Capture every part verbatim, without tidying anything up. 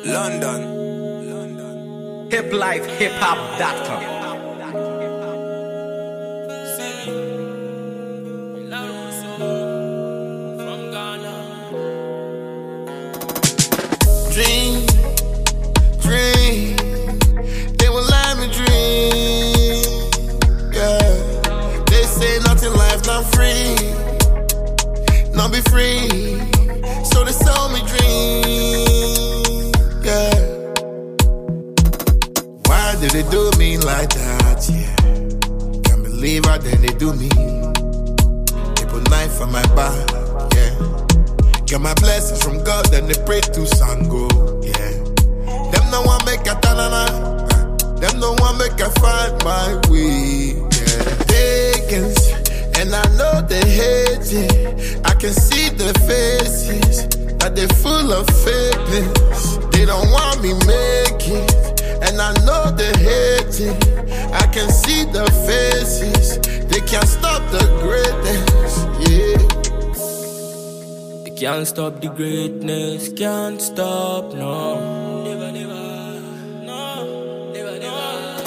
London. London. hip life hip hop dot com. Dream, dream, they will let me dream, yeah. They say nothing life not free, not be free, so they tell me dream, yeah. Why did they do me like that, yeah? Can't believe how then they do me. They put knife on my back, yeah. Get my blessings from God, then they pray to Sango, yeah. Them no one make a tanana, them no one make a find my way, yeah. Pagans, and I know they hate it. I can see the faces, that they full of fakeness. They don't want me make it, and I know they hate it. I can see the faces, they can't stop the greatness, yeah. Can't stop the greatness, can't stop, no. Never, never, no, never, never.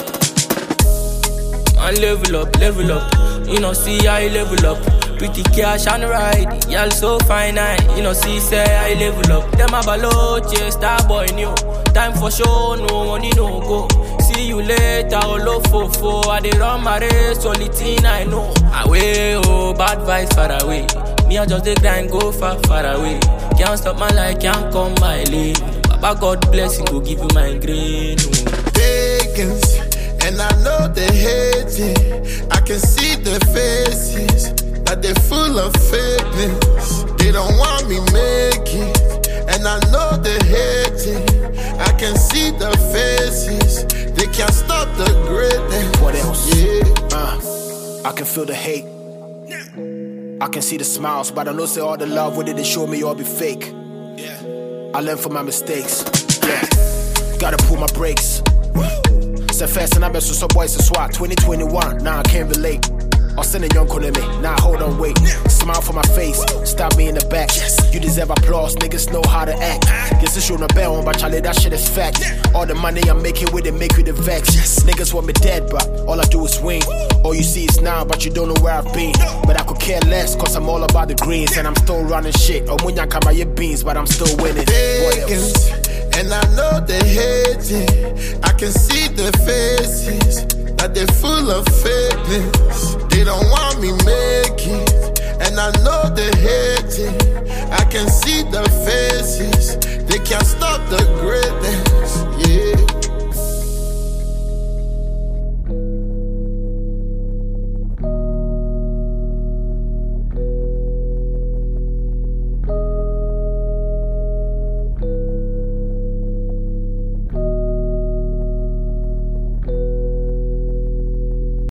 Man, level up, level up. You know, see I level up. Pretty cash and ride, y'all so fine, I. You know, see, say I level up. Them a baloche, star boy new. Time for show, no money, no go. See you later, all of fofo. I dey run my race, only thing I know. Away, oh, bad vibes far away. Me I just dey grind, go far, far away. Can't stop my life, can't come my lane. Baba God blessing, go give you my grain. Oh. Pagans, and I know they hate it. I can see the faces, that they full of fakeness. They don't want me make it, and I know they hate it. I can see the faces, they can't stop the greatness. What else? Yeah. Uh, I can feel the hate. I can see the smiles, but I know say all the love, what did they show me all be fake? Yeah. I learn from my mistakes. Yeah. Gotta pull my brakes. Say fast and I bet so boys to swat. twenty twenty-one, now I can't relate. I'll send a young me. Now nah, hold on, wait. Smile for my face, stab me in the back. You deserve applause, niggas know how to act. Guess it's your bell on, but Charlie, that shit is fact. All the money I'm making with it, make you the vex. Niggas want me dead, but all I do is win. All you see is now, but you don't know where I've been. But I could care less, cause I'm all about the greens. And I'm still running shit. Oh, when y'all come out your beans, but I'm still winning. Pagans, and I know they hate it. I can see the faces, that they full of fakeness. They don't want me make it, and I know they hate